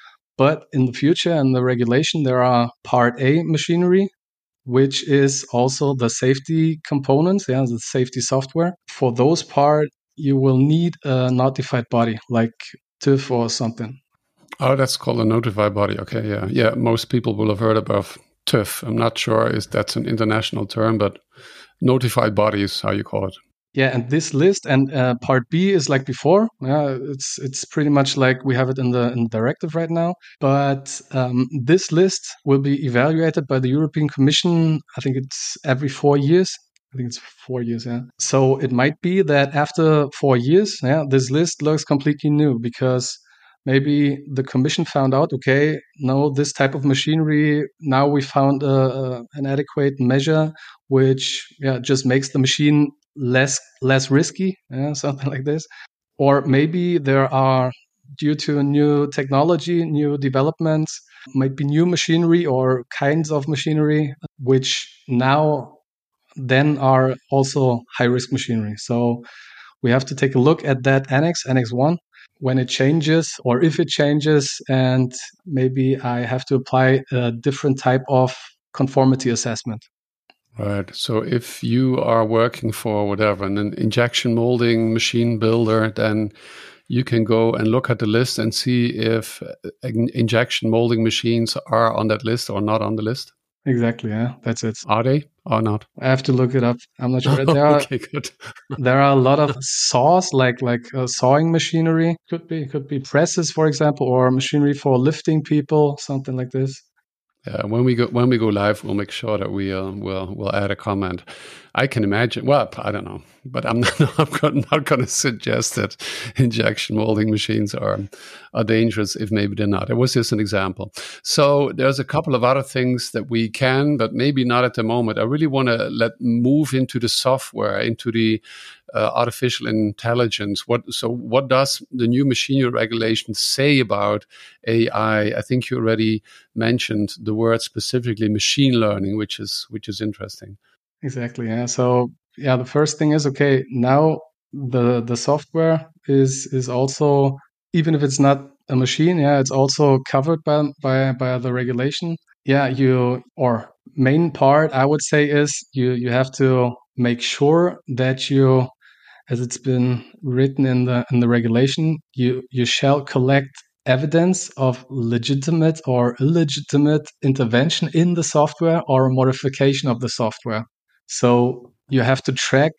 But in the future, in the regulation, there are Part A machinery, which is also the safety components, yeah, the safety software. For those part, you will need a notified body like TÜV or something. Oh, that's called a notified body. Okay, yeah, yeah. Most people will have heard about TÜV. I'm not sure if that's an international term, but notified body is how you call it. Yeah, and this list and part B is like before. Yeah, it's pretty much like we have it in the directive right now. But this list will be evaluated by the European Commission. I think it's every 4 years. I think it's 4 years. Yeah. So it might be that after 4 years, yeah, this list looks completely new because maybe the Commission found out, okay, no, this type of machinery. Now we found an adequate measure, which just makes the machine less risky, something like this. Or maybe there are, due to new technology, new developments, might be new machinery or kinds of machinery which now then are also high risk machinery. So we have to take a look at that annex 1, when it changes or if it changes, and maybe I have to apply a different type of conformity assessment. Right. So if you are working for whatever, an injection molding machine builder, then you can go and look at the list and see if injection molding machines are on that list or not on the list. Exactly. Yeah, that's it. Are they or not? I have to look it up. I'm not sure. Okay, good. There are a lot of saws, like sawing machinery. Could be presses, for example, or machinery for lifting people, something like this. When we go live, we'll make sure that we'll add a comment. I can imagine. Well, I don't know, but I'm not going to suggest that injection molding machines are dangerous if maybe they're not. It was just an example. So there's a couple of other things that we can, but maybe not at the moment. I really want to move into the software, into the artificial intelligence. What does the new machinery regulation say about AI? I think you already mentioned the word specifically machine learning, which is interesting. Exactly. Yeah. So the first thing is, okay, now the software is also, even if it's not a machine, it's also covered by the regulation. Or main part I would say is you have to make sure that you, as it's been written in the regulation, you shall collect evidence of legitimate or illegitimate intervention in the software or modification of the software. So you have to track,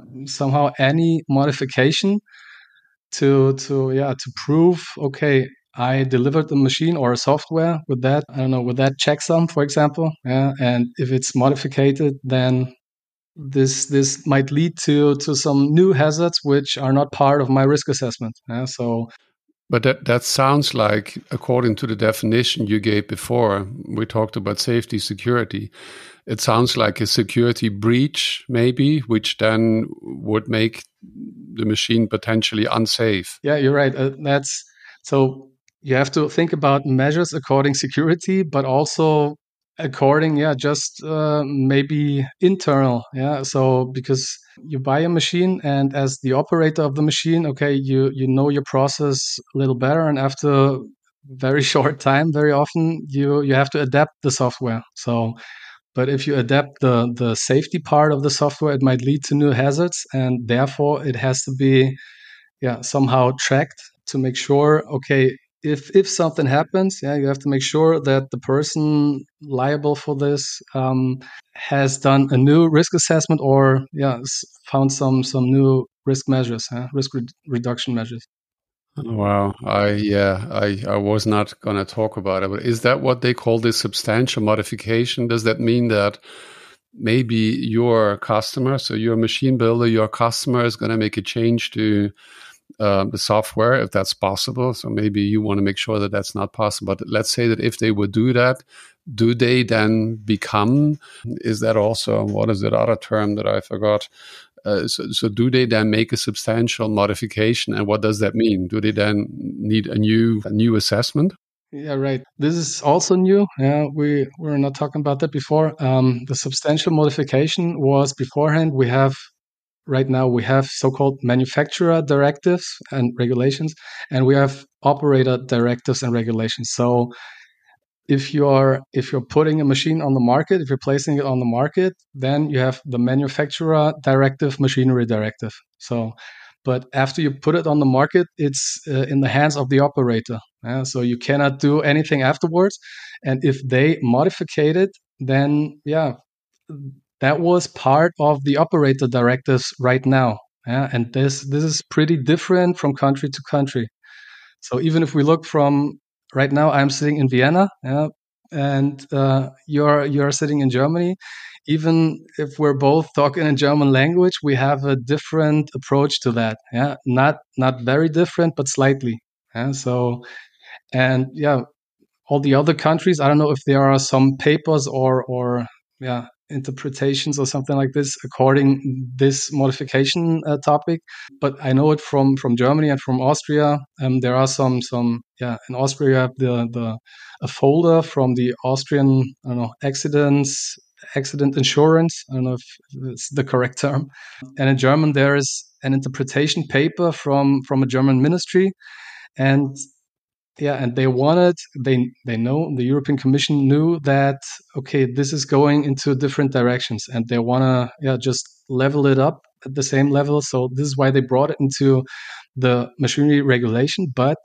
somehow any modification to prove, okay, I delivered a machine or a software with that, I don't know, with that checksum, for example. Yeah, and if it's modified, then this might lead to some new hazards which are not part of my risk assessment. Yeah, so But that sounds like, according to the definition you gave before, we talked about safety, security. It sounds like a security breach, maybe, which then would make the machine potentially unsafe. yeah, you're right. That's so you have to think about measures according security, but also according, just maybe internal. Yeah, so because you buy a machine, and as the operator of the machine, okay, you know your process a little better, and after very short time, very often you have to adapt the software. So but if you adapt the safety part of the software, it might lead to new hazards, and therefore it has to be somehow tracked to make sure, okay, if something happens, you have to make sure that the person liable for this has done a new risk assessment, or found some new risk measures, reduction measures. Wow, I was not going to talk about it, but is that what they call this substantial modification? Does that mean that maybe your customer, so your machine builder, your customer is going to make a change to the software, if that's possible? So maybe you want to make sure that that's not possible. But let's say that if they would do that, do they then become, is that also, what is that other term that I forgot? So do they then make a substantial modification? And what does that mean? Do they then need a new assessment? Yeah, right. This is also new. Yeah, we were not talking about that before. The substantial modification was beforehand. Right now we have so-called manufacturer directives and regulations, and we have operator directives and regulations. So if you're putting a machine on the market, if you're placing it on the market, then you have the manufacturer directive, machinery directive. So, but after you put it on the market, it's in the hands of the operator. So you cannot do anything afterwards. And if they modify it, then that was part of the operator directives right now. And this is pretty different from country to country. So even if we look from right now, I'm sitting in Vienna, and you're sitting in Germany. Even if we're both talking in German language, we have a different approach to that. Yeah, not very different, but slightly. So and all the other countries, I don't know if there are some papers or interpretations or something like this according this modification topic, but I know it from Germany and from Austria. There are some in Austria you have the a folder from the Austrian, I don't know, accident insurance. I don't know if it's the correct term. And in German there is an interpretation paper from a German ministry, and and they know, the European Commission knew that, okay, this is going into different directions, and they want to just level it up at the same level. So this is why they brought it into the machinery regulation. But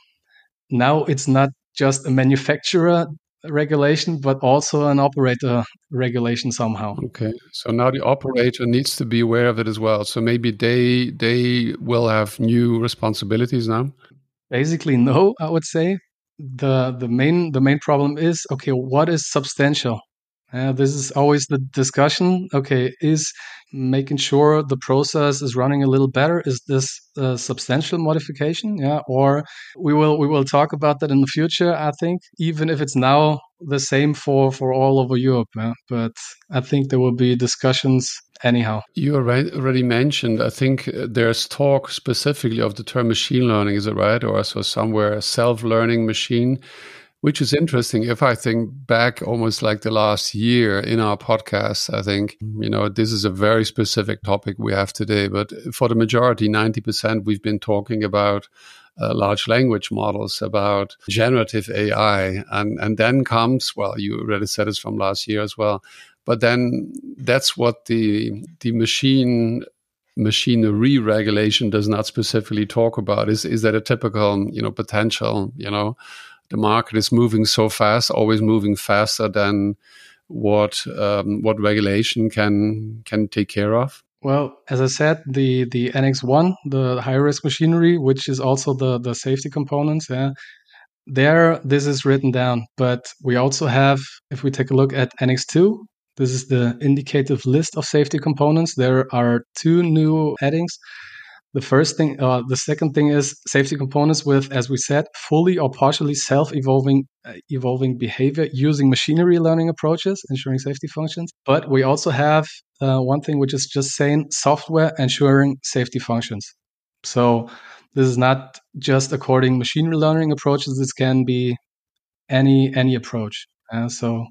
now it's not just a manufacturer regulation, but also an operator regulation somehow. Okay, so now the operator needs to be aware of it as well. So maybe they will have new responsibilities now. Basically, no, I would say. The main problem is, okay, what is substantial? This is always the discussion. Okay, is making sure the process is running a little better, is this a substantial modification? Or we will talk about that in the future, I think, even if it's now the same for all over Europe. But I think there will be discussions anyhow. You already mentioned, I think there's talk specifically of the term machine learning, is it right? Or so somewhere self-learning machine, which is interesting. If I think back almost like the last year in our podcast, I think, this is a very specific topic we have today. But for the majority, 90%, we've been talking about large language models, about generative AI. And then comes, well, you already said it's from last year as well. But then that's what the machinery regulation does not specifically talk about. Is that a typical, potential, the market is moving so fast, always moving faster than what regulation can take care of? Well, as I said, the Annex 1, the high risk machinery, which is also the safety components, there, this is written down. But we also have, if we take a look at Annex 2, this is the indicative list of safety components. There are 2 new headings. The second thing is safety components with, as we said, fully or partially self-evolving evolving behavior using machinery learning approaches, ensuring safety functions. But we also have one thing which is just saying software ensuring safety functions. So this is not just according machine learning approaches. This can be any approach. So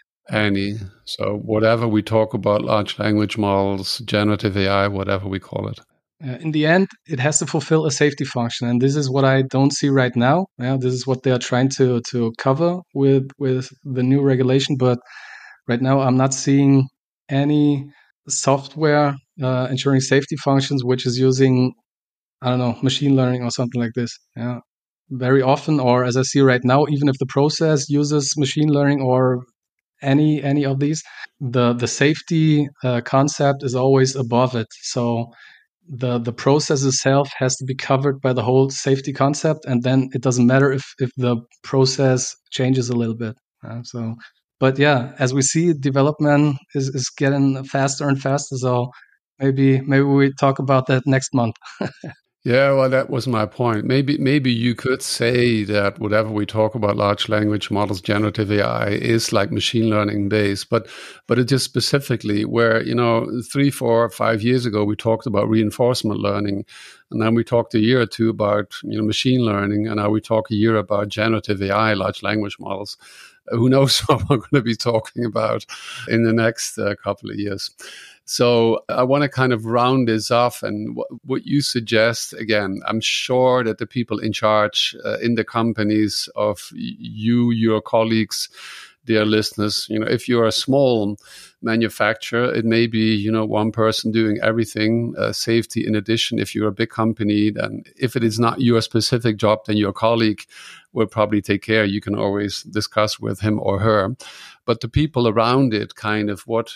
whatever we talk about, large language models, generative AI, whatever we call it. In the end, it has to fulfill a safety function, and this is what I don't see right now. This is what they are trying to cover with the new regulation. But right now, I'm not seeing any software ensuring safety functions which is using, I don't know, machine learning or something like this. Very often, or as I see right now, even if the process uses machine learning or any of these, the safety concept is always above it. So the process itself has to be covered by the whole safety concept, and then it doesn't matter if the process changes a little bit. But yeah, as we see, development is getting faster and faster. So maybe we talk about that next month. Yeah, well, that was my point. Maybe you could say that whatever we talk about, large language models, generative AI, is like machine learning based, but it is specifically where, 3, 4, 5 years ago we talked about reinforcement learning, and then we talked a year or two about machine learning, and now we talk a year about generative AI, large language models. Who knows what we're going to be talking about in the next couple of years. So I want to kind of round this off, and what you suggest, again, I'm sure that the people in charge in the companies of you, your colleagues, dear listeners, if you're a small manufacturer, it may be, one person doing everything, safety in addition. If you're a big company, then if it is not your specific job, then your colleague will probably take care. You can always discuss with him or her. But the people around it, kind of what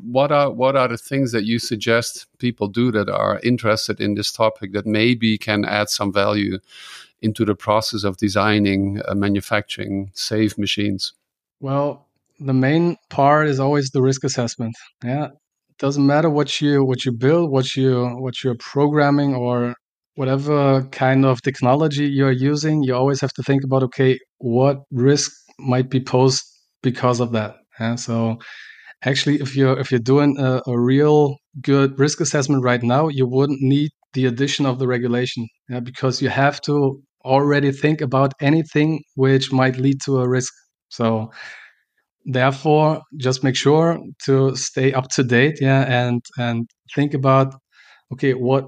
are the things that you suggest people do that are interested in this topic that maybe can add some value into the process of designing, manufacturing safe machines? Well, the main part is always the risk assessment. Yeah, it doesn't matter what you build, what you're programming, or whatever kind of technology you're using. You always have to think about, okay, what risk might be posed because of that. So actually, if you're doing a real good risk assessment right now, you wouldn't need the addition of the regulation, because you have to already think about anything which might lead to a risk. So therefore, just make sure to stay up to date, and think about, okay, what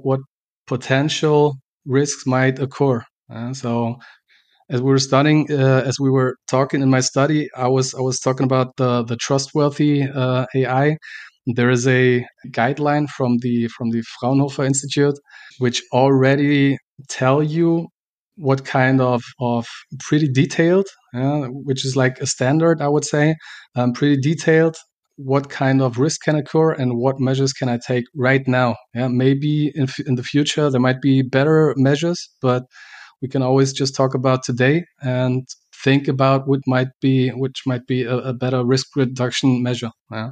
potential risks might occur. So as we were studying, as we were talking in my study, I was talking about the trustworthy AI. There is a guideline from the Fraunhofer Institute, which already tell you what kind of pretty detailed, which is like a standard, I would say, pretty detailed, what kind of risk can occur and what measures can I take right now. Maybe in the future there might be better measures, but we can always just talk about today and think about which might be a better risk reduction measure.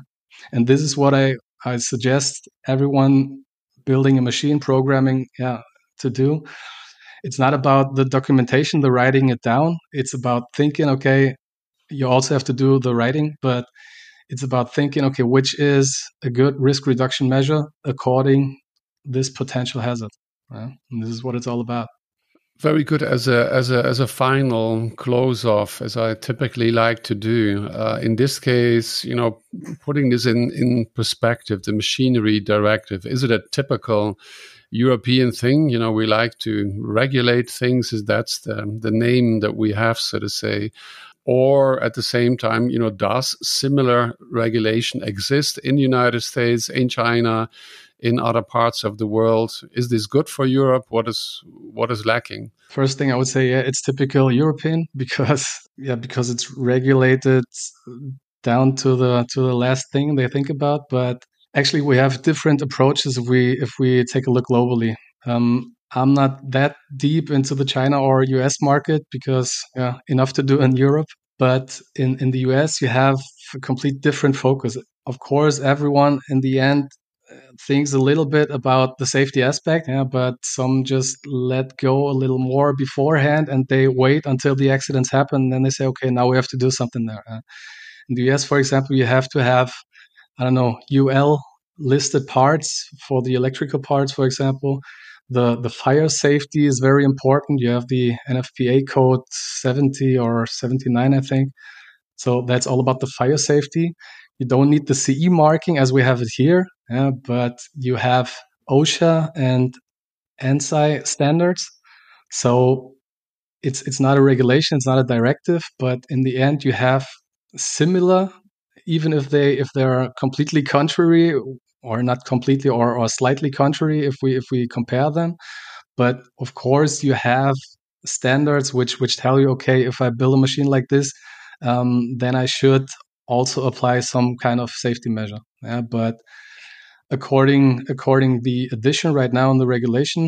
And this is what I suggest everyone building a machine programming to do. It's not about the documentation, the writing it down. It's about thinking, okay, you also have to do the writing, but it's about thinking, okay, which is a good risk reduction measure according this potential hazard. And this is what it's all about. Very good. As a final close off, as I typically like to do, in this case, putting this in perspective, the machinery directive, is it a typical European thing? We like to regulate things, is that's the name that we have, so to say. Or at the same time, does similar regulation exist in the United States, in China, in other parts of the world? Is this good for Europe? What is lacking? First thing I would say, it's typical European because it's regulated down to the last thing they think about. But actually, we have different approaches if we take a look globally. I'm not that deep into the China or US market because enough to do in Europe. But in the US, you have a complete different focus. Of course, everyone in the end thinks a little bit about the safety aspect, but some just let go a little more beforehand and they wait until the accidents happen. And then they say, okay, now we have to do something there. In the US, for example, you have to have, I don't know, UL listed parts for the electrical parts, for example. The fire safety is very important. You have the NFPA code 70 or 79, I think. So that's all about the fire safety. You don't need the CE marking as we have it here, but you have OSHA and ANSI standards. So it's not a regulation, it's not a directive, but in the end you have similar, even if they're completely contrary, or not completely or slightly contrary if we compare them. But of course you have standards which tell you, okay, if I build a machine like this, then I should also apply some kind of safety measure. But according the edition right now in the regulation,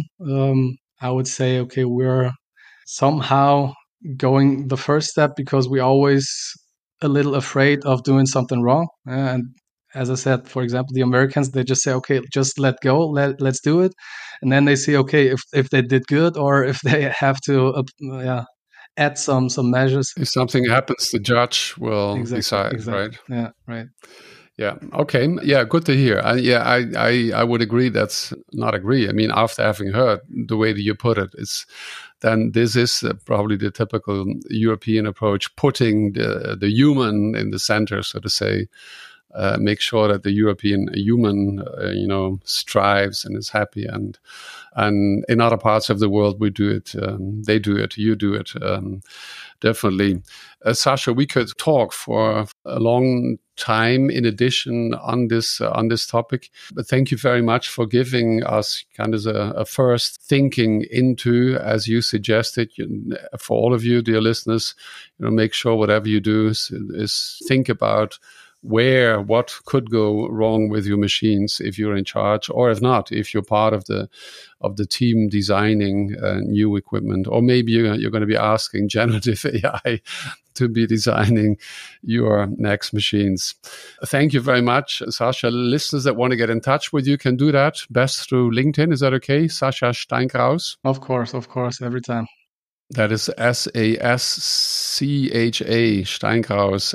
I would say, okay, we're somehow going the first step because we always a little afraid of doing something wrong. And as I said, for example, the Americans, they just say, okay, just let go, let's do it. And then they see, okay, if they did good or if they have to add some measures. If something happens, the judge will decide, right? Yeah, right. Yeah. Okay. Yeah. Good to hear. I would agree. That's not agree. I mean, after having heard the way that you put it, then this is probably the typical European approach, putting the human in the center, so to say. Make sure that the European human, strives and is happy, and in other parts of the world we do it. They do it. You do it. Definitely, Sascha. We could talk for a long time in addition on this topic. But thank you very much for giving us kind of a first thinking into, as you suggested, for all of you, dear listeners, make sure whatever you do is think about what could go wrong with your machines if you're in charge, or if not, if you're part of the team designing new equipment, or maybe you're going to be asking generative AI to be designing your next machines. Thank you very much, Sascha. Listeners that want to get in touch with you can do that best through LinkedIn. Is that okay? Sascha Steinkraus? Of course, every time. That is SASCHA, Steinkraus,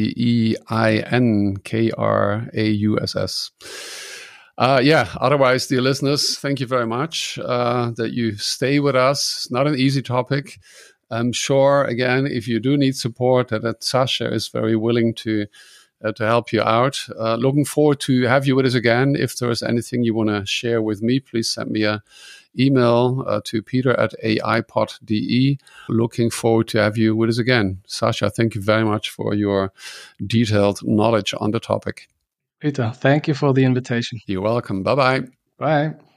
STEINKRAUSS. Otherwise, dear listeners, thank you very much that you stay with us. Not an easy topic. I'm sure, again, if you do need support, that Sascha is very willing to help you out. Looking forward to have you with us again. If there is anything you want to share with me, please send me a email to peter@aipod.de. Looking forward to have you with us again. Sascha, thank you very much for your detailed knowledge on the topic. Peter, thank you for the invitation. You're welcome. Bye-bye. Bye.